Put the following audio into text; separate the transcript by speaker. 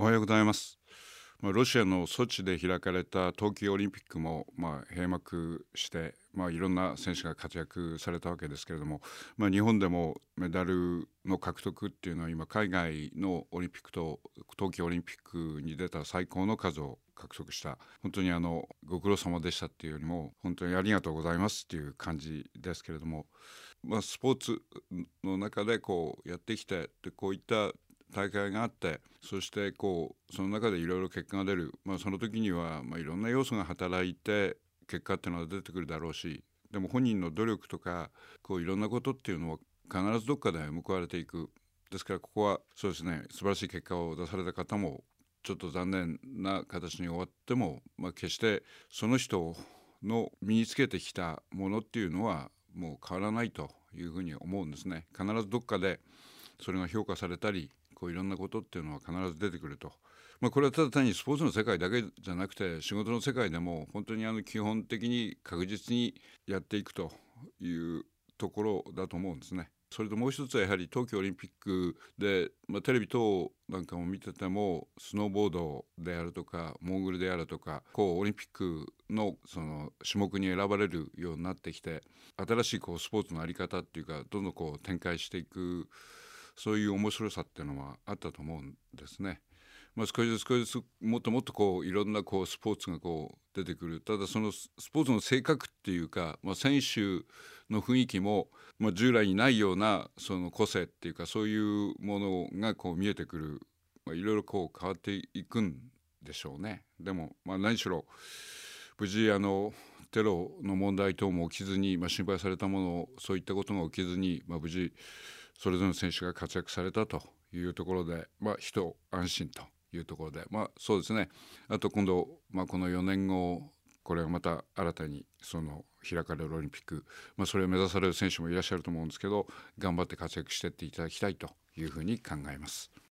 Speaker 1: おはようございます。ロシアのソチで開かれた冬季オリンピックも閉幕して、いろんな選手が活躍されたわけですけれども、日本でもメダルの獲得っていうのは今海外のオリンピックと冬季オリンピックに出た最高の数を獲得した。本当にご苦労様でしたっていうよりも本当にありがとうございますっていう感じですけれども、スポーツの中でこうやってきて、でこういった大会があって、そしてその中でいろいろ結果が出る、その時にはいろんな要素が働いて結果っていうのは出てくるだろうし、でも本人の努力とかいろんなことっていうのは必ずどっかで報われていく。ですからここはそうですね、素晴らしい結果を出された方もちょっと残念な形に終わっても、決してその人の身につけてきたものっていうのはもう変わらないというふうに思うんですね。必ずどっかでそれが評価されたり、いろんなことっていうのは必ず出てくると。これはただ単にスポーツの世界だけじゃなくて仕事の世界でも本当に基本的に確実にやっていくというところだと思うんですね。それともう一つはやはり冬季オリンピックで、テレビ等なんかも見ててもスノーボードであるとかモーグルであるとかオリンピックのその種目に選ばれるようになってきて、新しいスポーツの在り方っていうかどんどん展開していく、そういう面白さっていうのはあったと思うんですね。少しずつ少しずつもっともっといろんなスポーツが出てくる。ただそのスポーツの性格っていうか、選手の雰囲気も、従来にないようなその個性っていうかそういうものが見えてくる、いろいろ変わっていくんでしょうね。でも何しろ無事テロの問題等も起きずに、心配されたものそういったことが起きずに、無事それぞれの選手が活躍されたというところで、一安心というところで、そうですね。あと今度、この4年後これがまた新たにその開かれるオリンピック、それを目指される選手もいらっしゃると思うんですけど、頑張って活躍していっていただきたいというふうに考えます。